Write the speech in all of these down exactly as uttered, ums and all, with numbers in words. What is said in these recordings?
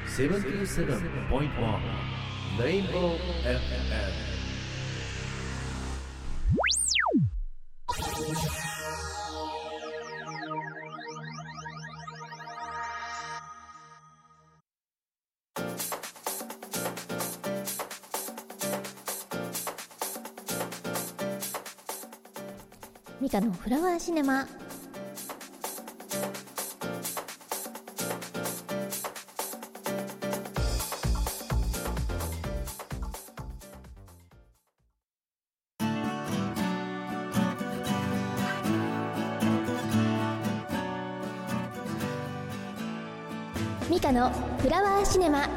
セブンティーセブンポイントワン レインボー エフエム。 ミカのフラワーシネマ。ミカのフラワーシネマ。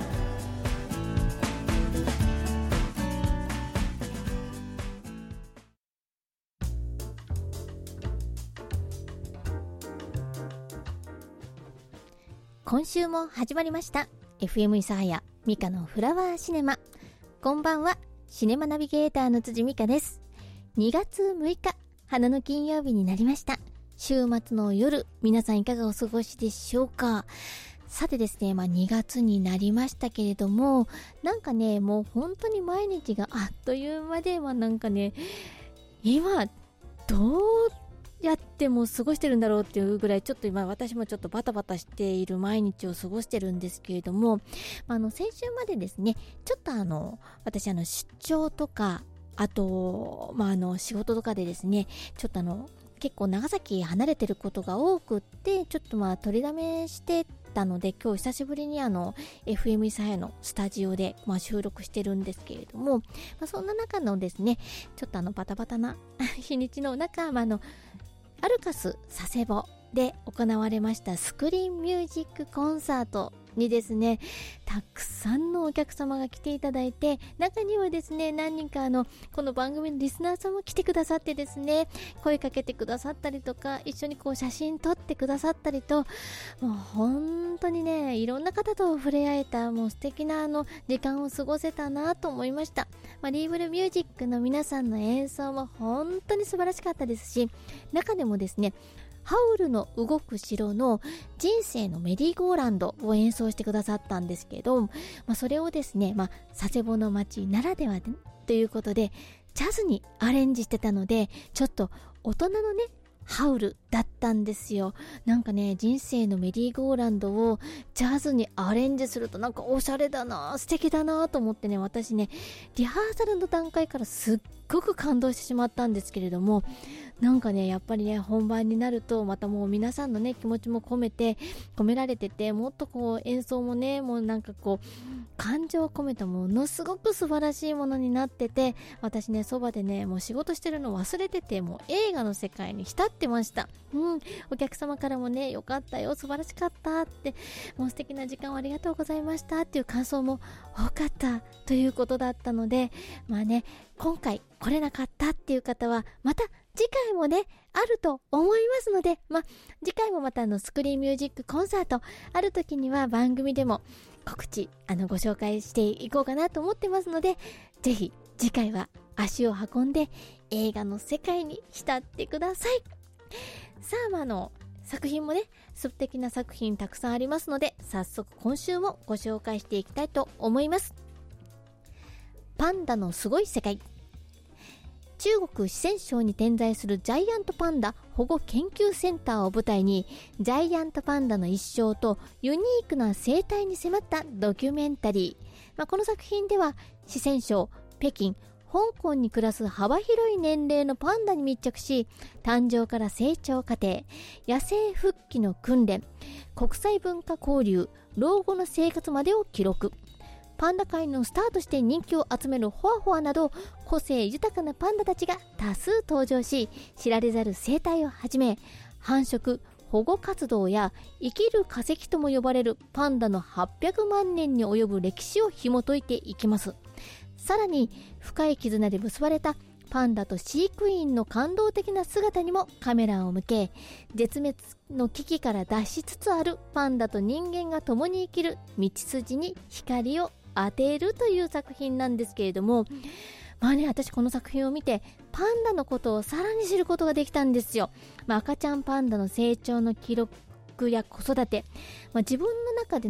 今週も始まりました エフエム 諫早ミカのフラワーシネマ。こんばんは、シネマナビゲーターの辻美香です。にがつむいか、花の金曜日になりました。週末の夜、皆さんいかがお過ごしでしょうか。さてですね、まあにがつになりましたけれども、なんかね、もう本当に毎日があっという間で、まあなんかね、今どうやっても過ごしてるんだろうっていうぐらい、ちょっと今私もちょっとバタバタしている毎日を過ごしてるんですけれども、あの先週までですね、ちょっとあの私あの出張とか、あとまああの仕事とかでですね、ちょっとあの結構長崎離れてることが多くって、ちょっとまあ取りだめしてたので、今日久しぶりにあの エフエム 諫早のスタジオでまあ収録してるんですけれども、まあ、そんな中のですね、ちょっとあのバタバタな日にちの中、まああのアルカス佐世保で行われましたスクリーンミュージックコンサートにですね、たくさんのお客様が来ていただいて、中にはですね、何人かあのこの番組のリスナーさんも来てくださってですね、声かけてくださったりとか、一緒にこう写真撮ってくださったりと、もう本当にね、いろんな方と触れ合えた、もう素敵なあの時間を過ごせたなと思いました。まあ、リーブルミュージックの皆さんの演奏も本当に素晴らしかったですし、中でもですね、ハウルの動く城の人生のメリーゴーランドを演奏してくださったんですけど、まあ、それをですね、まあ、佐世保の街ならではでということでジャズにアレンジしてたので、ちょっと大人のねハウルだったんですよ。なんかね、人生のメリーゴーランドをジャズにアレンジするとなんかおしゃれだな、素敵だなと思ってね、私ね、リハーサルの段階からすっごく感動してしまったんですけれども、なんかね、やっぱりね、本番になるとまたもう皆さんのね、気持ちも込めて、込められてて、もっとこう演奏もね、もうなんかこう、感情を込めたものすごく素晴らしいものになってて、私ね、そばでね、もう仕事してるの忘れてて、もう映画の世界に浸ってました。うん、お客様からもね、よかったよ、素晴らしかったって、もう素敵な時間をありがとうございましたっていう感想も多かったということだったので、まあね、今回来れなかったっていう方は、また次回もね、あると思いますので、まあ、次回もまたあのスクリーンミュージックコンサートある時には番組でも告知、あのご紹介していこうかなと思ってますので、ぜひ次回は足を運んで映画の世界に浸ってください。さあ、まあ、あの作品もね、素敵な作品たくさんありますので、早速今週もご紹介していきたいと思います。パンダのすごい世界。中国四川省に点在するジャイアントパンダ保護研究センターを舞台に、ジャイアントパンダの一生とユニークな生態に迫ったドキュメンタリー。まあ、この作品では四川省、北京、香港に暮らす幅広い年齢のパンダに密着し、誕生から成長過程、野生復帰の訓練、国際文化交流、老後の生活までを記録。パンダ界のスターとして人気を集めるホワホワなど、個性豊かなパンダたちが多数登場し、知られざる生態をはじめ、繁殖、保護活動や生きる化石とも呼ばれるパンダのはっぴゃくまんねんに及ぶ歴史を紐解いていきます。さらに、深い絆で結ばれたパンダと飼育員の感動的な姿にもカメラを向け、絶滅の危機から脱しつつあるパンダと人間が共に生きる道筋に光を当てるという作品なんですけれども、まあね、私この作品を見てパンダのことをさらに知ることができたんですよ。まあ、赤ちゃんパンダの成長の記録や子育て、まあ、自分の中での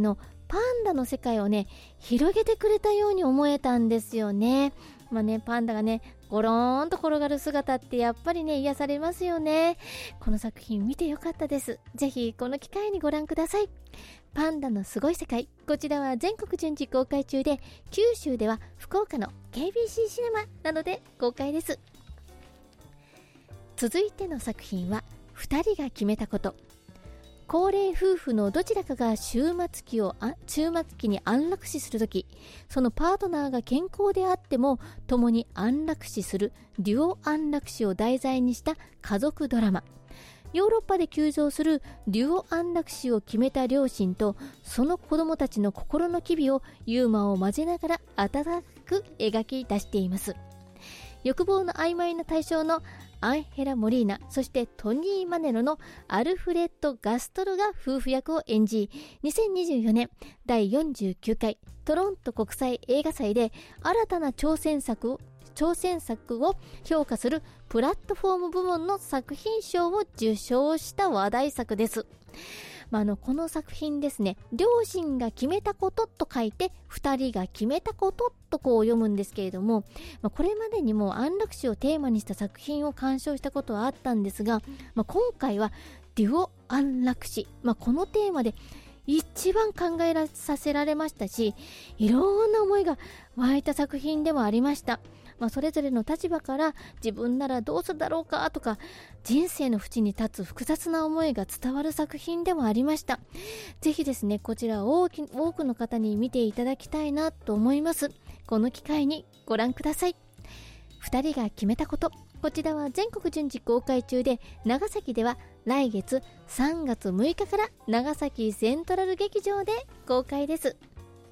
パンダの世界をね広げてくれたように思えたんですよね。まあね、パンダがねゴローンと転がる姿ってやっぱりね癒されますよね。この作品見てよかったです。ぜひこの機会にご覧ください。パンダのすごい世界、こちらは全国順次公開中で、九州では福岡の ケービーシー シネマなどで公開です。続いての作品はふたりが決めたこと。高齢夫婦のどちらかが終末期をあ終末期に安楽死するとき、そのパートナーが健康であっても共に安楽死するデュオ安楽死を題材にした家族ドラマ。ヨーロッパで急増するデュオ安楽死を決めた両親とその子供たちの心の機微をユーモアを交ぜながら温かく描き出しています。欲望の曖昧な対象のアンヘラ・モリーナ、そしてトニー・マネロのアルフレッド・ガストロが夫婦役を演じ、にせんにじゅうよねんだいよんじゅうきゅうかいトロント国際映画祭で新たな挑戦作を挑戦作を評価するプラットフォーム部門の作品賞を受賞した話題作です。まあ、あのこの作品ですね、両親が決めたことと書いてふたりが決めたこととこう読むんですけれども、まあ、これまでにも安楽死をテーマにした作品を鑑賞したことはあったんですが、まあ、今回はデュオ安楽死、まあ、このテーマで一番考えさせられましたし、いろんな思いが湧いた作品でもありました。まあ、それぞれの立場から自分ならどうするだろうかとか、人生の淵に立つ複雑な思いが伝わる作品でもありました。ぜひですね、こちら大き多くの方に見ていただきたいなと思います。この機会にご覧ください。ふたりが決めたこと、こちらは全国順次公開中で、長崎では来月さんがつむいかから長崎セントラル劇場で公開です。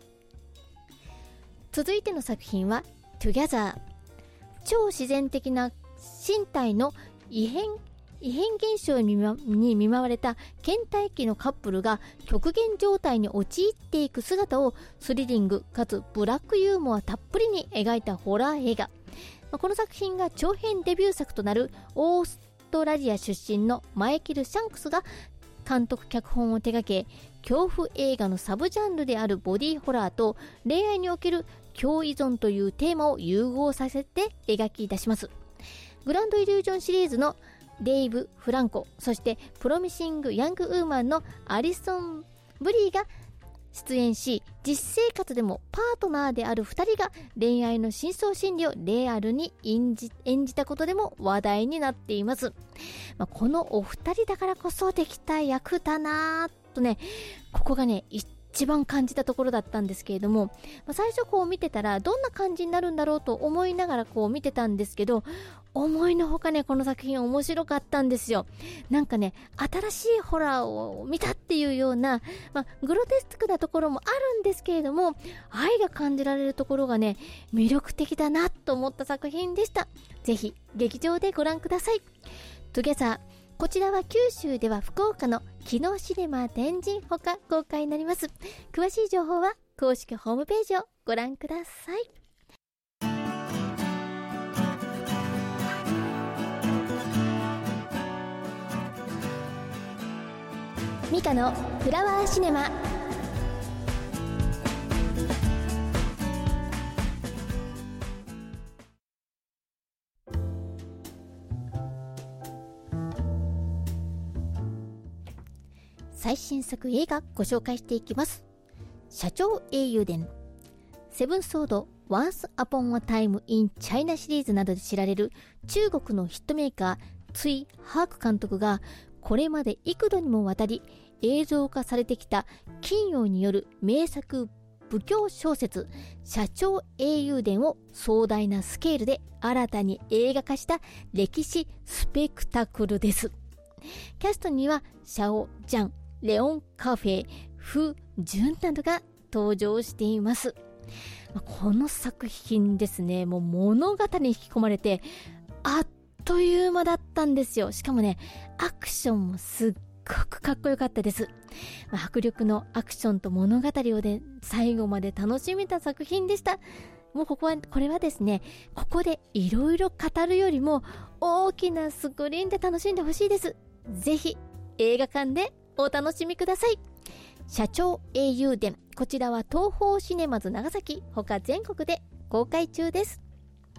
続いての作品は Together。超自然的な身体の異変異変現象に見舞われた倦怠期のカップルが極限状態に陥っていく姿をスリリングかつブラックユーモアたっぷりに描いたホラー映画。この作品が長編デビュー作となるオーストラリア出身のマイケル・シャンクスが監督脚本を手掛け、恐怖映画のサブジャンルであるボディホラーと恋愛における共依存というテーマを融合させて描き出します。グランドイリュージョンシリーズのデイブ・フランコ、そしてプロミシング・ヤング・ウーマンのアリソン・ブリーが出演し、実生活でもパートナーであるふたりが恋愛の深層心理をリアルに演じ、演じたことでも話題になっています。まあ、このお二人だからこそできた役だなぁとね、ここがね一番感じたところだったんですけれども、まあ、最初こう見てたらどんな感じになるんだろうと思いながらこう見てたんですけど、思いのほかねこの作品面白かったんですよ。なんかね新しいホラーを見たっていうような、まあ、グロテスクなところもあるんですけれども、愛が感じられるところがね魅力的だなと思った作品でした。ぜひ劇場でご覧ください。トゥゲザー、こちらは九州では福岡の木野シネマ天神ほか公開になります。詳しい情報は公式ホームページをご覧ください。ミカのフラワーシネマ。最新作映画ご紹介していきます。社長英雄伝、セブンソード、Once Upon a Time in China シリーズなどで知られる中国のヒットメーカーツイ・ハーク監督が、これまで幾度にもわたり映像化されてきた金曜による名作武教小説社長英雄伝を壮大なスケールで新たに映画化した歴史スペクタクルです。キャストにはシャオ・ジャン、レオン・カフェ、フ・ジュンなどが登場しています。この作品ですね、もう物語に引き込まれてあっという間だったんですよ。しかもねアクションもすっごくかっこよかったです。まあ、迫力のアクションと物語をで最後まで楽しめた作品でした。もうここはこれはですね、ここでいろいろ語るよりも大きなスクリーンで楽しんでほしいです。ぜひ映画館でお楽しみください。 社長英雄伝、こちらは東宝シネマズ長崎他全国で公開中です。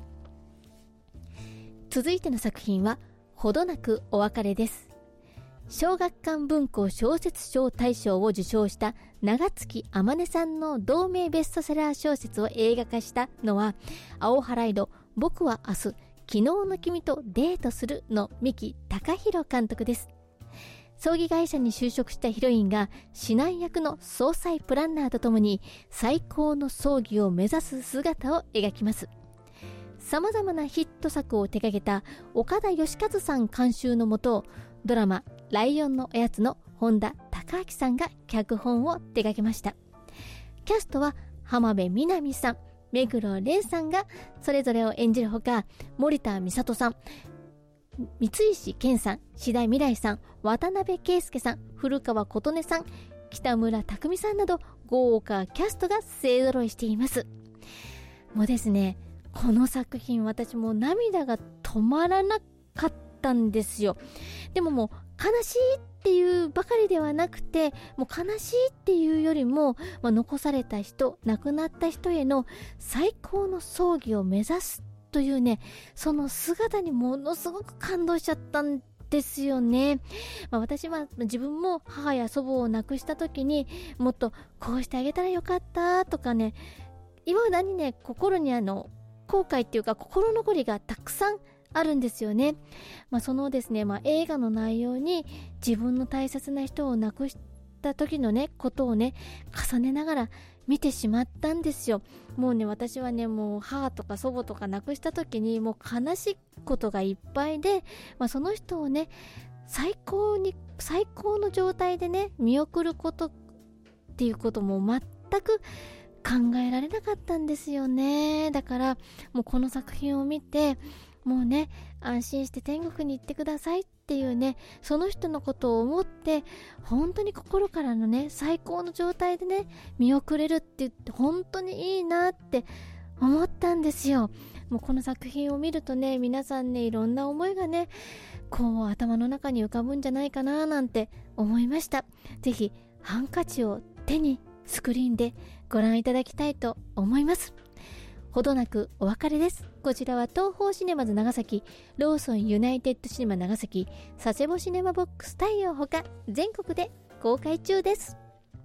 続いての作品はほどなくお別れです。小学館文庫小説賞大賞を受賞した長月天音さんの同名ベストセラー小説を映画化したのは、青原井戸僕は明日昨日の君とデートするの三木孝弘監督です。葬儀会社に就職したヒロインが指南役の葬祭プランナーとともに最高の葬儀を目指す姿を描きます。さまざまなヒット作を手掛けた岡田義和さん監修のもと、ドラマライオンのおやつの本田孝明さんが脚本を手掛けました。キャストは浜辺美波さん、目黒蓮さんがそれぞれを演じるほか、森田美里さん、三石健さん、志田未来さん、渡辺圭介さん、古川琴音さん、北村匠海さんなど豪華キャストが勢ぞろいしています。もうですね、この作品私もう涙が止まらなかったんですよ。でももう悲しいっていうばかりではなくて、もう悲しいっていうよりも、まあ、残された人、亡くなった人への最高の葬儀を目指すというね、その姿にものすごく感動しちゃったんですよね。まあ、私は自分も母や祖母を亡くした時にもっとこうしてあげたらよかったとかね、今だにね、心にあの後悔っていうか心残りがたくさんあるんですよね。まあ、そのですね、まあ、映画の内容に自分の大切な人を亡くした時のねことをね重ねながら見てしまったんですよ。もうね、私はね、もう母とか祖母とか亡くした時にもう悲しいことがいっぱいで、まあ、その人をね最高に最高の状態でね見送ることっていうことも全く考えられなかったんですよね。だからもうこの作品を見て、もうね安心して天国に行ってくださいっていうね、その人のことを思って本当に心からのね最高の状態でね見送れるって言って本当にいいなって思ったんですよ。もうこの作品を見るとね、皆さんねいろんな思いがねこう頭の中に浮かぶんじゃないかななんて思いました。ぜひハンカチを手にスクリーンでご覧いただきたいと思います。ほどなくお別れです。こちらは東宝シネマズ長崎、ローソンユナイテッドシネマ長崎、佐世保シネマボックス太陽ほか全国で公開中です。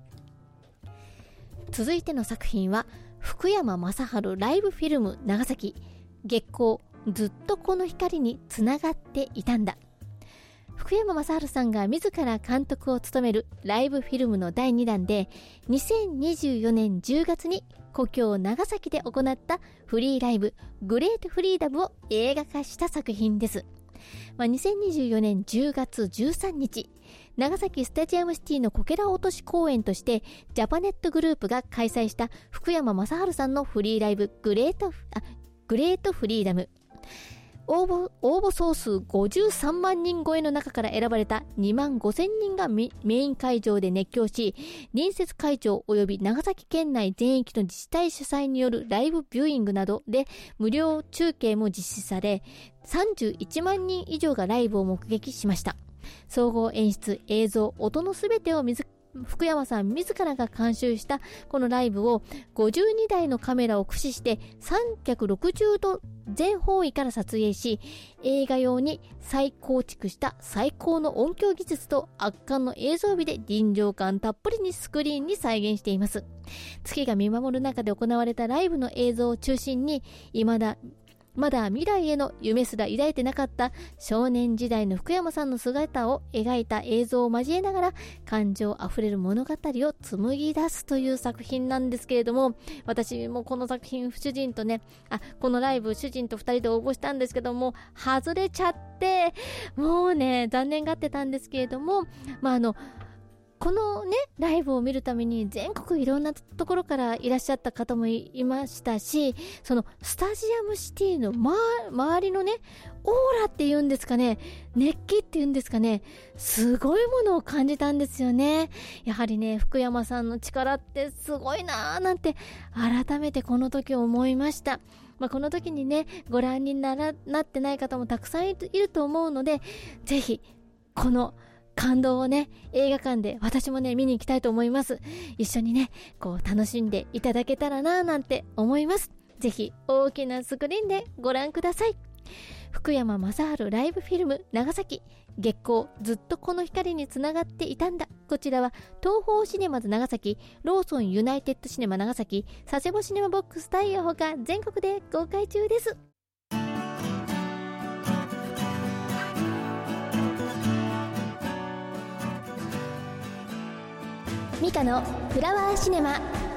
続いての作品は福山雅治ライブフィルム長崎、月光ずっとこの光につながっていたんだ。福山雅治さんが自ら監督を務めるライブフィルムのだいにだんで、にせんにじゅうよねんじゅうがつに故郷長崎で行ったフリーライブグレートフリーダムを映画化した作品です。まあ、にせんにじゅうよねんじゅうがつじゅうさんにち、長崎スタジアムシティのこけら落とし公演としてジャパネットグループが開催した福山雅治さんのフリーライブグレート、あ、グレートフリーダム。応募、応募総数ごじゅうさんまんにん超えの中から選ばれたにまんごせんにんがメイン会場で熱狂し、隣接会場及び長崎県内全域の自治体主催によるライブビューイングなどで無料中継も実施され、さんじゅういちまんにん以上がライブを目撃しました。総合演出、映像、音のすべてを自福山さん自らが監修したこのライブをごじゅうにだいのカメラを駆使してさんびゃくろくじゅうど全方位から撮影し、映画用に再構築した最高の音響技術と圧巻の映像美で臨場感たっぷりにスクリーンに再現しています。月が見守る中で行われたライブの映像を中心に、未だまだ未来への夢すら抱いてなかった少年時代の福山さんの姿を描いた映像を交えながら感情あふれる物語を紡ぎ出すという作品なんですけれども、私もこの作品主人とねあこのライブ主人とふたりで応募したんですけども外れちゃって、もうね残念がってたんですけれども、まああのこのねライブを見るために全国いろんなところからいらっしゃった方も い, いましたし、そのスタジアムシティの、ま、周りのねオーラっていうんですかね、熱気っていうんですかね、すごいものを感じたんですよね。やはりね福山さんの力ってすごいなーなんて改めてこの時思いました。まあ、この時にねご覧にならなってない方もたくさんいると思うので、ぜひこの感動をね、映画館で私もね見に行きたいと思います。一緒にねこう楽しんでいただけたらななんて思います。ぜひ大きなスクリーンでご覧ください。福山雅治ライブフィルム長崎、月光ずっとこの光につながっていたんだ。こちらは東宝シネマズ長崎、ローソンユナイテッドシネマ長崎、佐世保シネマボックスタイヤほか全国で公開中です。ミカのフラワーシネマ。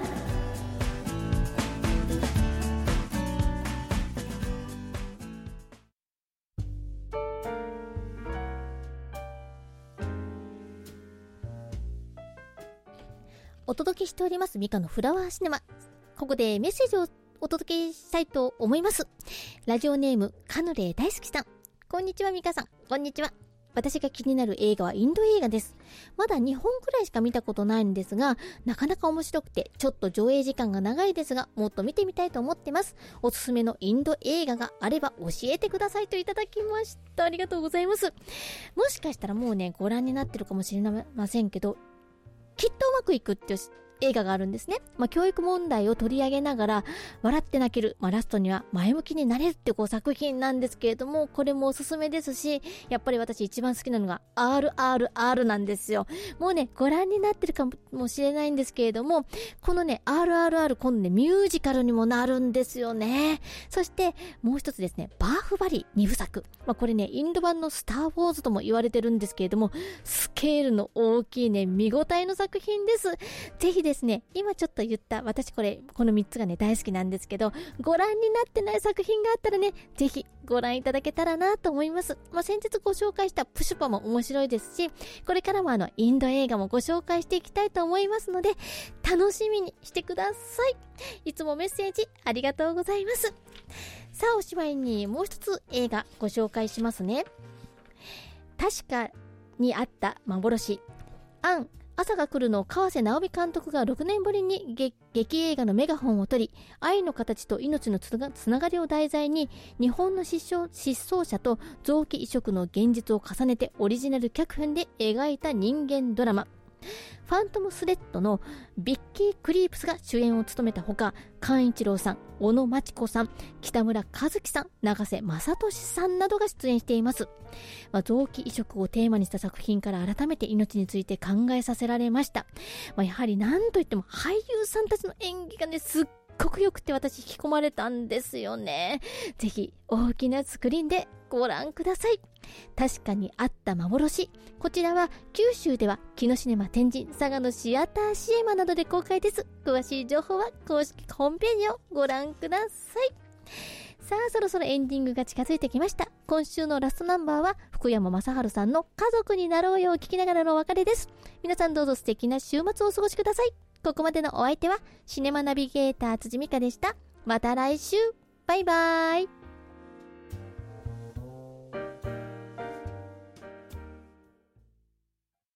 お届けしておりますミカのフラワーシネマ。ここでメッセージをお届けしたいと思います。ラジオネームカヌレ大好きさん、こんにちはミカさん。こんにちは。私が気になる映画はインド映画です。まだにほんくらいしか見たことないんですが、なかなか面白くてちょっと上映時間が長いですが、もっと見てみたいと思ってます。おすすめのインド映画があれば教えてくださいといただきました。ありがとうございます。もしかしたらもうねご覧になってるかもしれませんけど、きっとうまくいくって映画があるんですね。まあ、教育問題を取り上げながら笑って泣ける、まあ、ラストには前向きになれるってこう作品なんですけれども、これもおすすめですし、やっぱり私一番好きなのが アールアールアール なんですよ。もうねご覧になってるかもしれないんですけれども、このね アールアールアール 今度ねミュージカルにもなるんですよね。そしてもう一つですね、バーフバリにぶさく、まあ、これねインド版のスターウォーズとも言われてるんですけれども、スケールの大きいね見応えの作品です。ぜひですね、今ちょっと言った私これこのみっつがね大好きなんですけど、ご覧になってない作品があったらねぜひご覧いただけたらなと思います。まあ、先日ご紹介したプシュパも面白いですし、これからもあのインド映画もご紹介していきたいと思いますので楽しみにしてください。いつもメッセージありがとうございます。さあおしまいにもう一つ映画ご紹介しますね。確かにあった幻、アン朝が来るの川瀬直美監督がろくねんぶりに劇映画のメガホンを取り、愛の形と命のつ な, つながりを題材に日本の失踪、失踪者と臓器移植の現実を重ねてオリジナル脚本で描いた人間ドラマ、ファントムスレッドのビッキー・クリープスが主演を務めたほか、寛一郎さん、小野真知子さん、北村和樹さん、永瀬正敏さんなどが出演しています。まあ、臓器移植をテーマにした作品から改めて命について考えさせられました。まあ、やはり何といっても俳優さんたちの演技がねすっごく良くて私引き込まれたんですよね。ぜひ大きなスクリーンでご覧ください。確かにあった幻、こちらは九州では木のシネマ天神、佐賀のシアターシエマなどで公開です。詳しい情報は公式ホームページをご覧ください。さあそろそろエンディングが近づいてきました。今週のラストナンバーは福山雅治さんの家族になろうよを聞きながらのお別れです。皆さんどうぞ素敵な週末をお過ごしください。ここまでのお相手はシネマナビゲーター辻美香でした。また来週、バイバーイ。